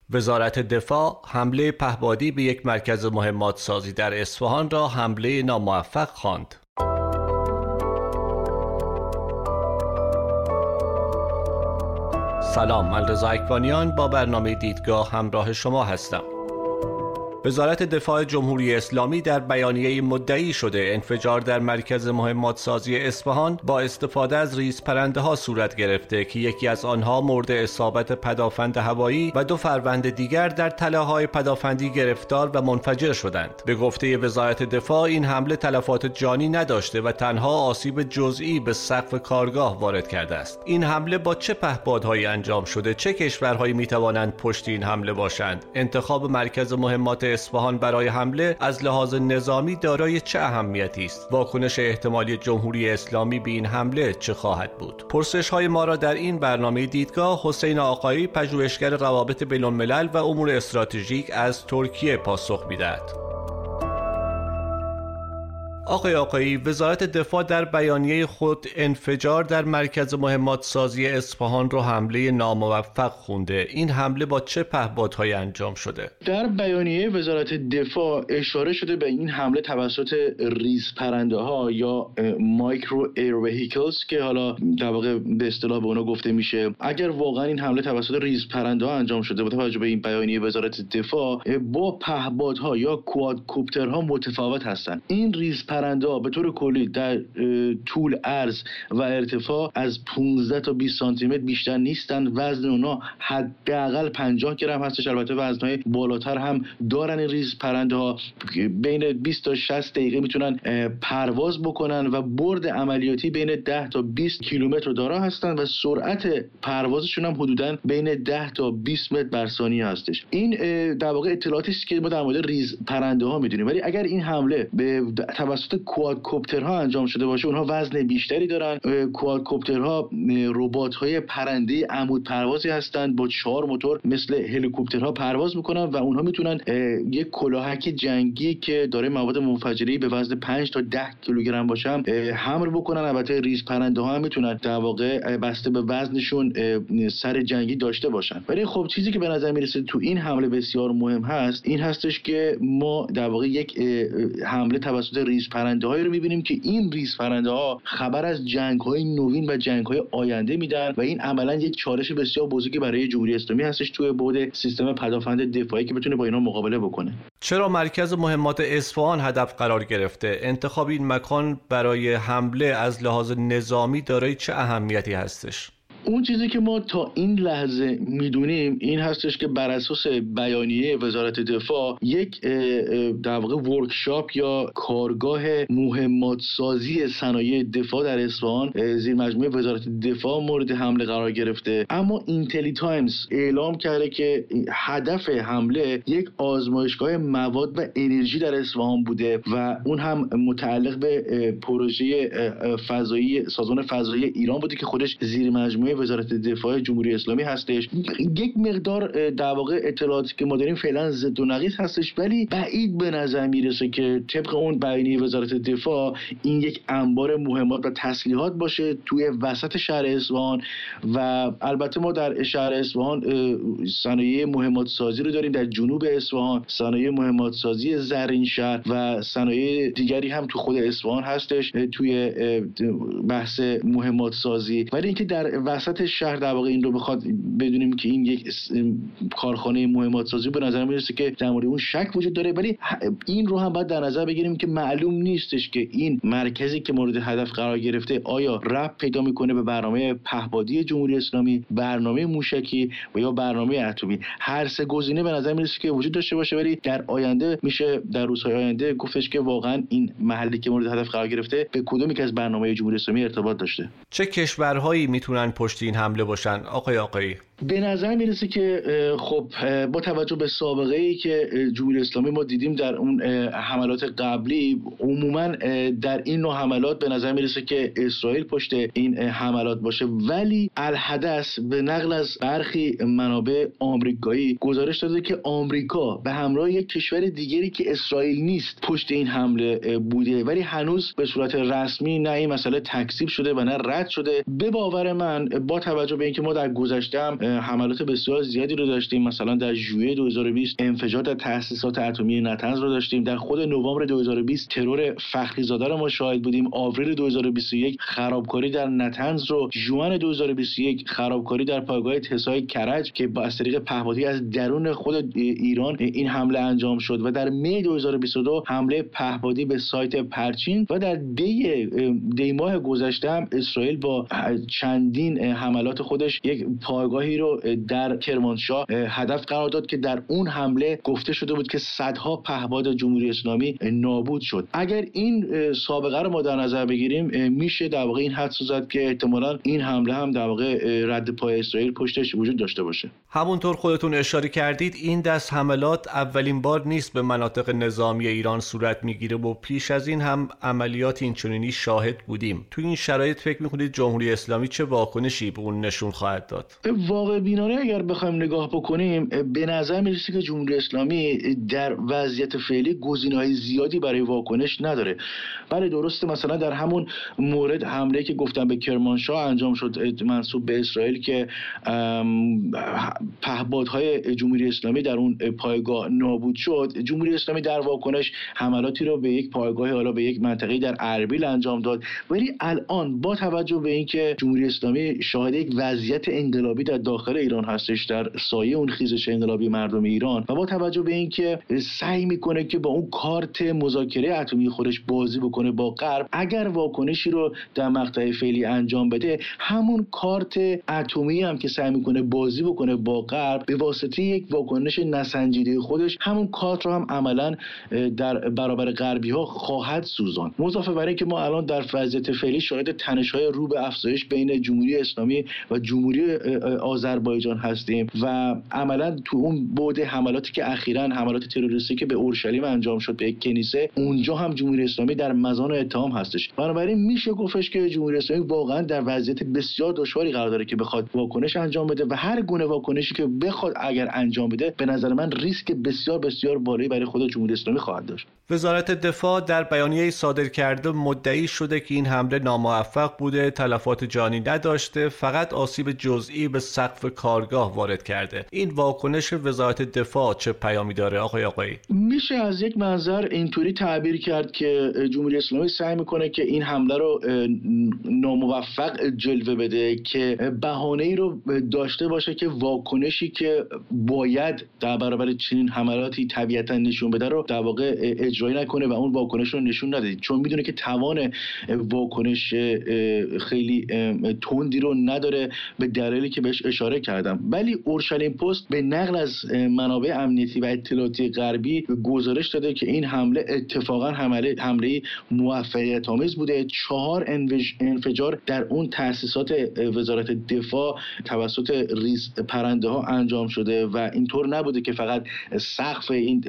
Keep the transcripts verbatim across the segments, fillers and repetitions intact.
وزارت دفاع حمله پهپادی به یک مرکز مهمات سازی در اصفهان را حمله ناموفق خواند. سلام، من رضا اکبانیان با برنامه دیدگاه همراه شما هستم. وزارت دفاع جمهوری اسلامی در بیانیه مدعی شده انفجار در مرکز مهمات سازی اصفهان با استفاده از ریزپرنده ها صورت گرفته که یکی از آنها مورد اصابت پدافند هوایی و دو فروند دیگر در تله‌های پدافندی گرفتار و منفجر شدند. به گفته وزارت دفاع این حمله تلفات جانی نداشته و تنها آسیب جزئی به سقف کارگاه وارد کرده است. این حمله با چه پهپادهایی انجام شده؟ چه کشورهایی میتوانند پشت این حمله باشند؟ انتخاب مرکز مهمات اصفهان برای حمله از لحاظ نظامی دارای چه اهمیتی است؟ واکنش احتمالی جمهوری اسلامی به این حمله چه خواهد بود؟ پرسش‌های ما را در این برنامه دیدگاه حسین آقایی، پژوهشگر روابط بین‌الملل و امور استراتژیک از ترکیه پاسخ می‌دهد. آقای آقایی، وزارت دفاع در بیانیه خود انفجار در مرکز مهمات سازی اصفهان رو حمله ناموفق خونده. این حمله با چه پهپادهایی انجام شده؟ در بیانیه وزارت دفاع اشاره شده به این حمله توسط ریزپرنده ها یا مایکرو ایر وهیکلز که حالا در واقع به اصطلاح به اونا گفته میشه. اگر واقعا این حمله توسط ریزپرنده ها انجام شده با توجه به این بیانیه وزارت دفاع، با پهپادها یا کوادکوپترها متفاوت هستند. این ریزپرنده پرنده به طور کلی در طول، عرض و ارتفاع از پانزده تا بیست سانتی متر بیشتر نیستند. وزن اونا حداقل پنجاه گرم هستش. البته وزنهای بالاتر هم دارن. این ریز پرنده ها بین بیست تا شصت دقیقه میتونن پرواز بکنن و برد عملیاتی بین ده تا بیست کیلومتر دارا هستند و سرعت پروازشون هم حدوداً بین ده تا بیست متر بر ثانیه هستش. این در واقع اطلاعاتی است که ما در مورد ریز پرنده ها میدونیم. ولی اگر این حمله به توسط کوادکوپترها انجام شده باشه، اونها وزن بیشتری دارن. کوادکوپترها ربات‌های پرنده عمود پروازی هستند، با چهار موتور مثل هلیکوپترها پرواز میکنن و اونها میتونن یک کلاهک جنگی که داره مواد منفجری به وزن پنج تا ده کیلوگرم باشه هم حمل بکنن. البته ریز پرنده ها هم میتونن در واقع بسته به وزنشون سر جنگی داشته باشن. ولی خب چیزی که به نظر میرسه تو این حمله بسیار مهم هست این هستش که ما در واقع یک حمله توسط ریز پرنده هایی رو میبینیم که این ریز پرنده ها خبر از جنگ های نوین و جنگ های آینده میدن و این عملا یک چالش بسیار بزرگی برای جمهوری اسلامی هستش توی بعد سیستم پدافند دفاعی که بتونه با اینا مقابله بکنه. چرا مرکز مهمات اصفهان هدف قرار گرفته؟ انتخاب این مکان برای حمله از لحاظ نظامی دارای چه اهمیتی هستش؟ اون چیزی که ما تا این لحظه میدونیم این هستش که بر اساس بیانیه وزارت دفاع یک در واقع ورکشاپ یا کارگاه مهمات سازی صنایع دفاع در اصفهان زیر مجموعه وزارت دفاع مورد حمله قرار گرفته. اما اینتلی تایمز اعلام کرده که هدف حمله یک آزمایشگاه مواد و انرژی در اصفهان بوده و اون هم متعلق به پروژه فضایی سازمان فضایی ایران بوده که خودش زیر مجموعه وزارت دفاع جمهوری اسلامی هستش. یک مقدار در واقع اطلاعاتی که ما داریم فعلا ضد و نقیض هستش، ولی بعید به نظر میرسه که طبق اون بیانیه وزارت دفاع این یک انبار مهمات و تسلیحات باشه توی وسط شهر اصفهان. و البته ما در شهر اصفهان صنایع مهمات سازی رو داریم، در جنوب اصفهان صنایع مهمات سازی زرین شهر و صنایع دیگری هم تو خود اصفهان هستش توی بحث مهمات سازی. ولی اینکه در وسط شهر در واقع این رو بخواد بدونیم که این یک کارخانه مهمات سازی، به نظر میرسه که در مورد اون شک وجود داره. ولی این رو هم باید در نظر بگیریم که معلوم نیستش که این مرکزی که مورد هدف قرار گرفته آیا ربط پیدا میکنه به برنامه پهپادی جمهوری اسلامی، برنامه موشکی و یا برنامه اتمی. هر سه گزینه به نظر میرسه که وجود داشته باشه، ولی در آینده میشه در روزهای آینده گفتش که واقعا این محلی که مورد هدف قرار گرفته به کدوم یک از برنامه جمهوری اسلامی ارتباط داشته. چه کشورهایی میتونن پشت این حمله باشن آقای آقایی؟ به نظر میرسه که خب با توجه به سابقه ای که جمهوری اسلامی ما دیدیم در اون حملات قبلی، عموما در این نوع حملات به نظر میرسه که اسرائیل پشت این حملات باشه. ولی الحدث به نقل از برخی منابع آمریکایی گزارش داده که آمریکا به همراه یک کشور دیگری که اسرائیل نیست پشت این حمله بوده، ولی هنوز به صورت رسمی نه این مسئله تکذیب شده و نه رد شده. به باور من با توجه به اینکه ما در گذشته هم حملات بسیار زیادی رو داشتیم. مثلا در ژوئیه دو هزار و بیست انفجار در تأسیسات اتمی نتنز رو داشتیم. در خود نوامبر دو هزار و بیست ترور فخری زاده رو ما شاهد بودیم. آوریل دو هزار و بیست و یک خرابکاری در نتنز رو، ژوئن دو هزار و بیست و یک خرابکاری در پایگاه تسای کرج که با از طریق پهپادی از درون خود ایران این حمله انجام شد و در می دو هزار و بیست و دو حمله پهپادی به سایت پرچین و در دی دی ماه گذشته هم اسرائیل با چندین حملات خودش یک پایگاهی رو در کرمانشاه هدف قرار داد که در اون حمله گفته شده بود که صدها پهپاد جمهوری اسلامی نابود شد. اگر این سابقه رو ما در نظر بگیریم میشه در واقع این حدس زد که احتمالاً این حمله هم در واقع رد پای اسرائیل پشتش وجود داشته باشه. همونطور خودتون اشاره کردید این دست حملات اولین بار نیست به مناطق نظامی ایران صورت میگیره و پیش از این هم عملیات اینچنینی شاهد بودیم. تو این شرایط فکر میکنید جمهوری اسلامی چه واکنشی به اون نشون خواهد داد؟ واقع بینانه اگر بخوایم نگاه بکنیم به نظر میرسه که جمهوری اسلامی در وضعیت فعلی گزینه‌های زیادی برای واکنش نداره. بله درسته، مثلا در همون مورد حمله که گفتم به کرمانشاه انجام شد منسوب به اسرائیل که پهپادهای جمهوری اسلامی در اون پایگاه نابود شد، جمهوری اسلامی در واکنش حملاتی رو به یک پایگاه حالا به یک منطقه در اربیل انجام داد. ولی الان با توجه به اینکه جمهوری اسلامی شاهد یک وضعیت انقلابی در داخل ایران هستش در سایه اون خیزش انقلابی مردم ایران و با توجه به اینکه سعی میکنه که با اون کارت مذاکره اتمی خودش بازی بکنه با غرب، اگر واکنشی رو در مقطع فعلی انجام بده همون کارت اتمی هم که سعی میکنه بازی بکنه با غرب به واسطه یک واکنش نسنجیده خودش همون کارت رو هم عملاً در برابر غربی ها خواهد سوزاند. مضافه بر اینکه ما الان در وضعیت فعلی شاهد تنش‌های رو به افزایش بین جمهوری اسلامی و جمهوری آذربایجان هستیم و عملاً تو اون بعد حملاتی که اخیراً حملات تروریستی که به اورشلیم انجام شد به یک کنیسه، اونجا هم جمهوری اسلامی در مزان اتهام هستش. بنابراین میشه گفتش که جمهوری اسلامی واقعاً در وضعیت بسیار دشواری قرار داره که بخواد واکنش انجام بده و هر گونه واکنشی که بخواد اگر انجام بده به نظر من ریسک بسیار بسیار بالایی برای خود جمهوری اسلامی خواهد داشت. وزارت دفاع در بیانیه‌ای صادر کرده مدعی شده که این حمله ناموفق بوده، تلفات جانی نداشته، فقط آسیب جزئی به سقف کارگاه وارد کرده. این واکنش وزارت دفاع چه پیامی داره آقای آقایی؟ میشه از یک منظر اینطوری تعبیر کرد که جمهوری اسلامی سعی میکنه که این حمله رو ناموفق جلوه بده که بهانه‌ای رو داشته باشه که واکنشی که باید در برابر چنین حملاتی طبیعتا نشون بده رو در واقع اجرایی نکنه و اون واکنش رو نشون نده، چون میدونه که توان واکنش خیلی تندی رو نداره به دلیلی که بهش اشاره کردم. ولی اورشلیم پست به نقل از منابع امنیتی و اطلاعاتی غربی گزارش داده که این حمله اتفاقا حمله حمله موفقیت آمیز بوده. چهار انفجار در اون تأسیسات وزارت دفاع توسط ریز پرنده ها انجام شده و اینطور نبوده که فقط سقف این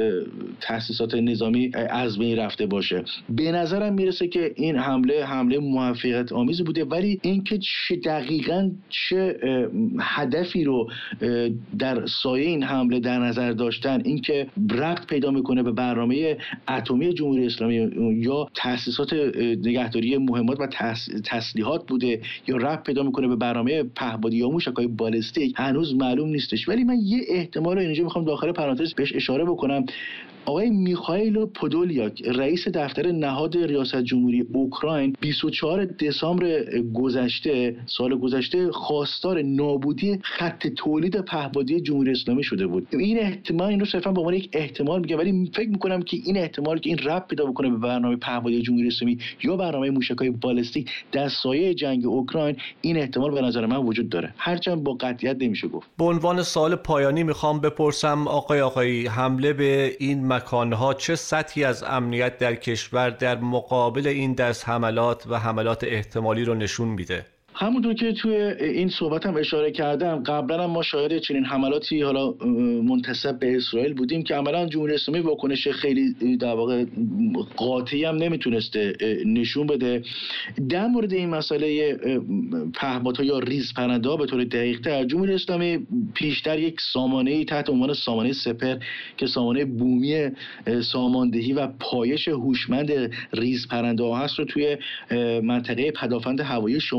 تأسیسات نظامی از بین رفته باشه. به نظرم میرسه که این حمله حمله موفقیت آمیز بوده، ولی اینکه چه دقیقاً چه هدفی رو در سایه این حمله در نظر داشتن، اینکه ربط پیدا میکنه به برنامه اتمی جمهوری اسلامی یا تأسیسات نگهداری مهمات و تسلیحات بوده یا ربط پیدا میکنه به برنامه پهپادی یا موشک‌های بالستیک، هنوز معلوم نیستش. ولی من یه احتمال رو اینجا میخوام داخل پرانتز بهش اشاره بکنم. آقای میخائیل پودولیاک رئیس دفتر نهاد ریاست جمهوری اوکراین بیست و چهارم دسامبر گذشته سال گذشته خواستار نابودی خط تولید پهپادی جمهوری اسلامی شده بود. این احتمال این رو صرفا به عنوان یک احتمال میگم، ولی فکر میکنم که این احتمال که این ربط پیدا بکنه به برنامه پهپادی جمهوری اسلامی یا برنامه موشک‌های بالستیک در سایه جنگ اوکراین، این احتمال به نظر من وجود داره، هرچند با قطعیت نمیشه گفت. به عنوان سوال پایانی میخوام بپرسم آقای آقایی، حمله به این مکانها چه سطحی از امنیت در کشور در مقابل این دست حملات و حملات احتمالی رو نشون میده؟ همونطور که توی این صحبت هم اشاره کردم، قبلا هم ما شاهد چنین حملاتی حالا منتسب به اسرائیل بودیم که عملا جمهوری اسلامی واکنش خیلی در واقع قاطعی هم نمیتونسته نشون بده. در مورد این مسئله پهپادها یا ریز پرنده ها به طور دقیق تر، جمهوری اسلامی پیشتر یک سامانه‌ای تحت عنوان سامانه سپر که سامانه بومی ساماندهی و پایش هوشمند ریز پرنده ها هست رو توی منطقه پدافند هوایی شمال غرب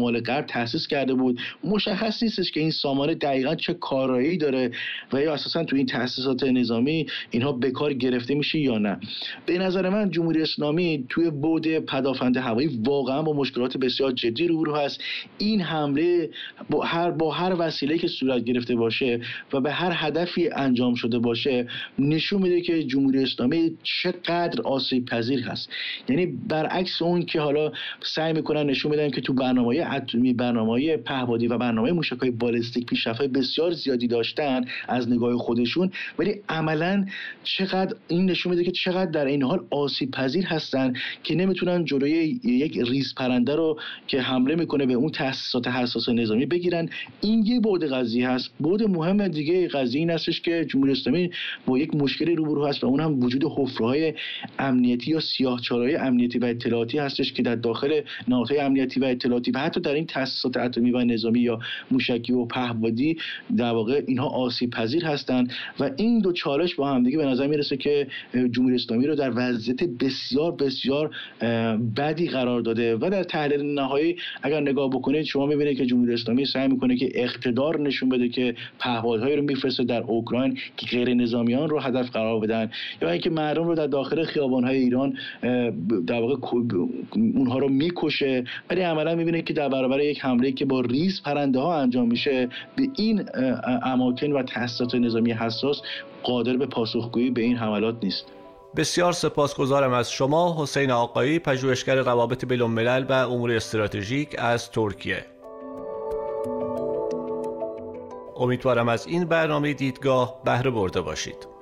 تأسیس کرده بود. مشخص نیستش که این سامانه دقیقاً چه کارایی داره و یا اساساً تو این تأسیسات نظامی اینها به کار گرفته میشه یا نه. به نظر من جمهوری اسلامی توی بعد پدافند هوایی واقعاً با مشکلات بسیار جدی روبرو هست. این حمله با هر با هر وسیله‌ای که صورت گرفته باشه و به هر هدفی انجام شده باشه نشون میده که جمهوری اسلامی چقدر آسیب پذیر هست. یعنی برعکس اون که حالا سعی میکنن نشون بدن که تو برنامه‌های اتمی، برنامه‌های پهپادی و برنامه موشک‌های بالستیک پیشرفت‌های بسیار زیادی داشتن از نگاه خودشون، ولی عملاً چقدر این نشون میده که چقدر در این حال آسیب پذیر هستن که نمیتونن جلوی یک ریز پرنده رو که حمله میکنه به اون تأسیسات حساس نظامی بگیرن. این یه بعد قضیه هست. بعد مهم دیگه قضیه این هستش که جمهوری اسلامی با یک مشکلی روبرو هست و اون هم وجود حفره‌های امنیتی یا سیاه‌چاله‌های امنیتی و اطلاعاتی هستش که در داخل نهادهای امنیتی و اطلاعاتی و حتی در این تأسیسات اتمی و نظامی یا موشکی و پهپادی در واقع اینها آسیب پذیر هستند و این دو چالش با هم دیگه به نظر میرسه که جمهوری اسلامی رو در وضعیت بسیار بسیار بدی قرار داده و در تحلیل نهایی اگر نگاه بکنید شما میبینید که جمهوری اسلامی سعی میکنه که اقتدار نشون بده که پهپادهایی رو میفرسته در اوکراین که غیر نظامیان رو هدف قرار بدن یا اینکه مردم رو در داخل خیابان‌های ایران در واقع اونها رو میکشه، ولی عملا میبینید که در برابر یک حمله که با ریز پرنده ها انجام میشه به این اماکن و تأسیسات نظامی حساس قادر به پاسخگویی به این حملات نیست. بسیار سپاسگزارم از شما حسین آقایی، پژوهشگر روابط بین‌الملل و امور استراتژیک از ترکیه. امیدوارم از این برنامه دیدگاه بهره برده باشید.